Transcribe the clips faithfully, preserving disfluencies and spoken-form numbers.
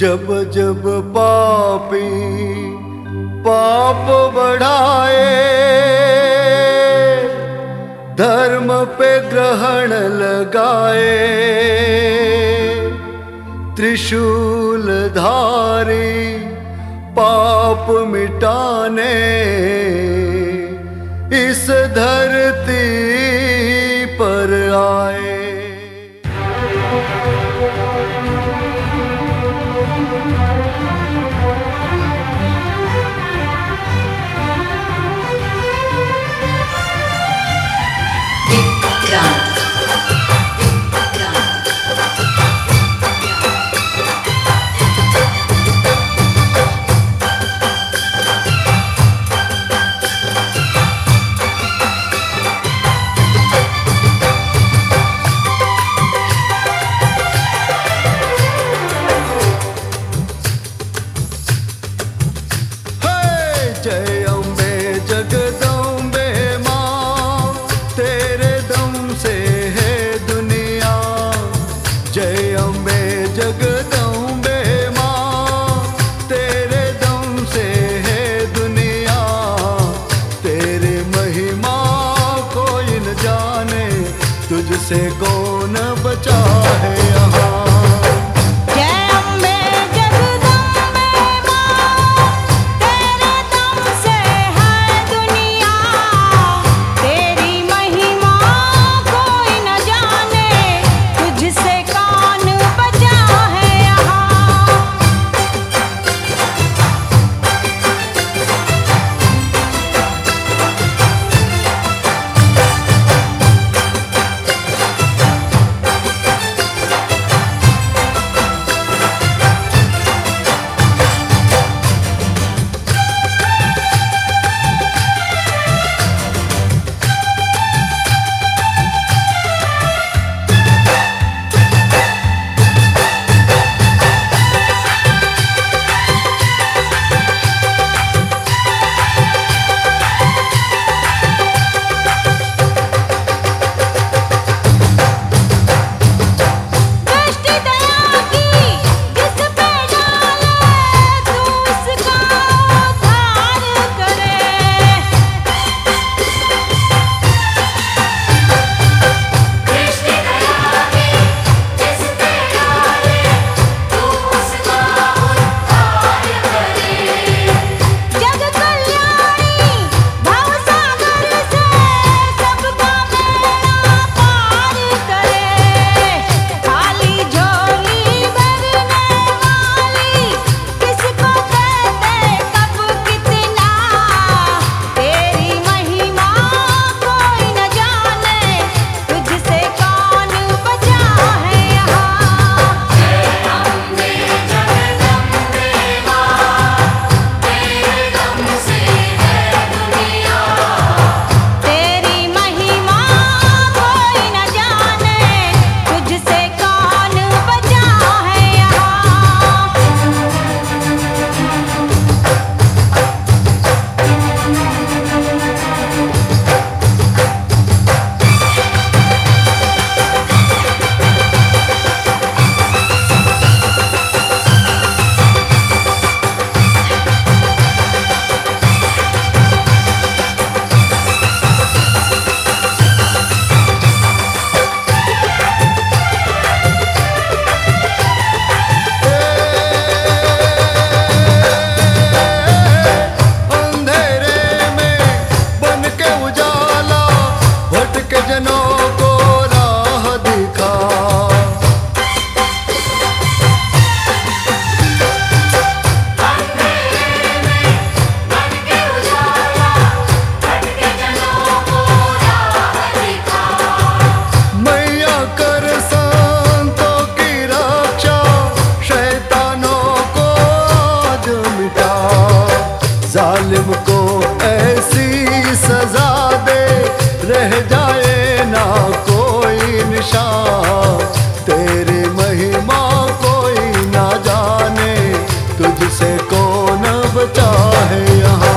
जब जब पापी पाप बढ़ाए, धर्म पे ग्रहण लगाए, त्रिशूल धारी पाप मिटाने इस धरती पर आए। जय अम्बे जगदम्बे माँ, तेरे दम से है दुनिया। जय अम्बे जगदम्बे माँ, तेरे दम से है दुनिया। तेरे महिमा कोई न जाने, तुझसे कौन बचा है यहाँ। जालिम को ऐसी सजा दे, रह जाए ना कोई निशान। तेरी महिमा कोई ना जाने, तुझसे कौन बचा है यहाँ।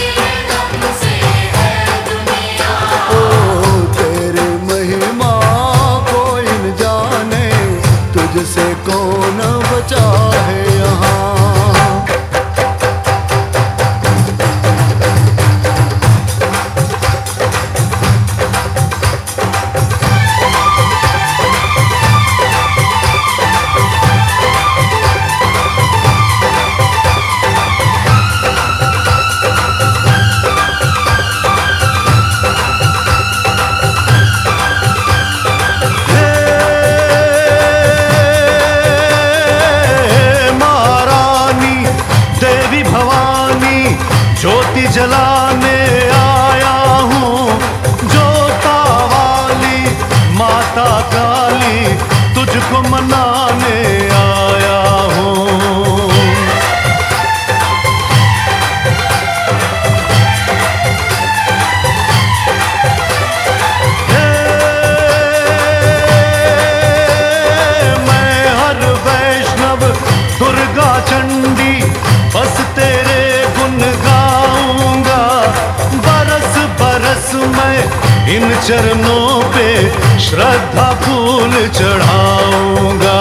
ओ तेरी महिमा इन चरणों पे श्रद्धा फूल चढ़ाऊंगा।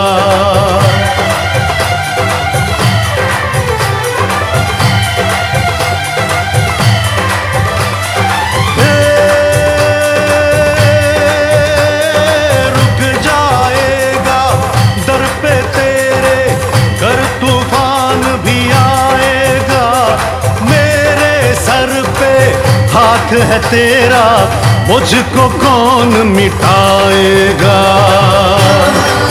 रुक जाएगा दर पे तेरे, कर तूफान भी आएगा, मेरे सर पे हाथ है तेरा, मुझको कौन मिटाएगा।